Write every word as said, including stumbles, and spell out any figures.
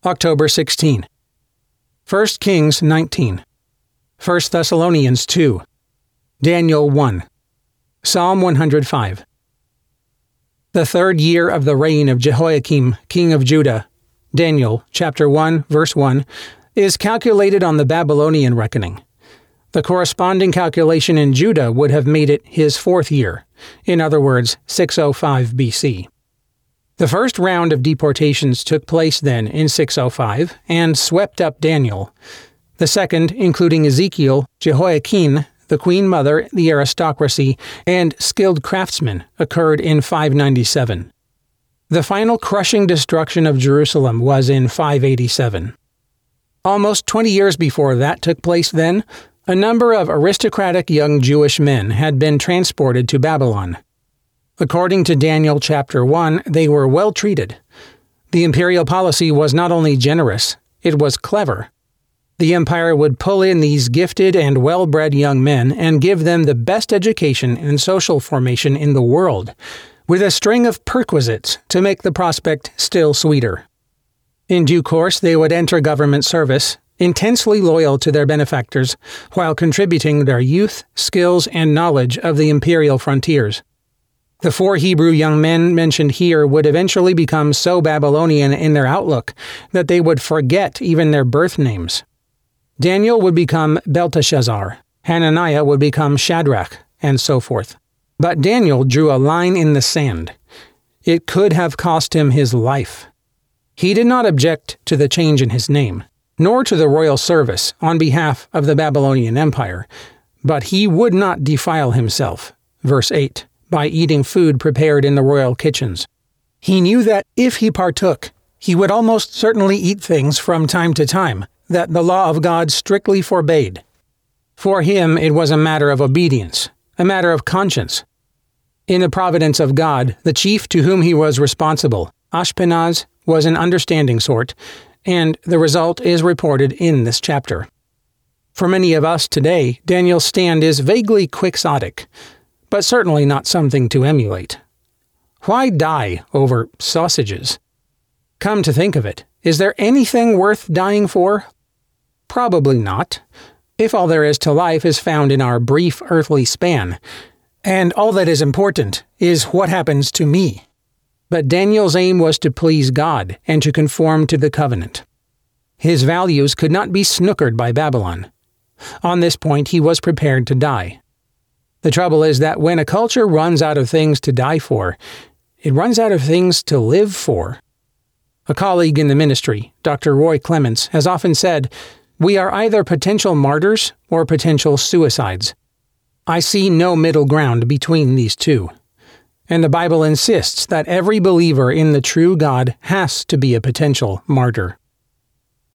October sixteenth. First Kings nineteen. First Thessalonians two. Daniel one. Psalm one hundred five. The third year of the reign of Jehoiakim, king of Judah, Daniel, chapter one, verse one, is calculated on the Babylonian reckoning. The corresponding calculation in Judah would have made it his fourth year, in other words, six oh five B C. The first round of deportations took place then in six oh five and swept up Daniel. The second, including Ezekiel, Jehoiakim, the queen mother, the aristocracy, and skilled craftsmen, occurred in five ninety-seven. The final crushing destruction of Jerusalem was in five eighty-seven. Almost twenty years before that took place then, a number of aristocratic young Jewish men had been transported to Babylon. According to Daniel chapter one, they were well treated. The imperial policy was not only generous, it was clever. The empire would pull in these gifted and well-bred young men and give them the best education and social formation in the world, with a string of perquisites to make the prospect still sweeter. In due course, they would enter government service, intensely loyal to their benefactors, while contributing their youth, skills, and knowledge of the imperial frontiers. The four Hebrew young men mentioned here would eventually become so Babylonian in their outlook that they would forget even their birth names. Daniel would become Belteshazzar, Hananiah would become Shadrach, and so forth. But Daniel drew a line in the sand. It could have cost him his life. He did not object to the change in his name, nor to the royal service on behalf of the Babylonian Empire, but he would not defile himself, verse eight, by eating food prepared in the royal kitchens. He knew that if he partook, he would almost certainly eat things from time to time that the law of God strictly forbade. For him, it was a matter of obedience, a matter of conscience. In the providence of God, the chief to whom he was responsible, Ashpenaz, was an understanding sort, and the result is reported in this chapter. For many of us today, Daniel's stand is vaguely quixotic, but certainly not something to emulate. Why die over sausages? Come to think of it, is there anything worth dying for? Probably not, if all there is to life is found in our brief earthly span, and all that is important is what happens to me. But Daniel's aim was to please God and to conform to the covenant. His values could not be snookered by Babylon. On this point, he was prepared to die. The trouble is that when a culture runs out of things to die for, it runs out of things to live for. A colleague in the ministry, Doctor Roy Clements, has often said, "We are either potential martyrs or potential suicides. I see no middle ground between these two." And the Bible insists that every believer in the true God has to be a potential martyr.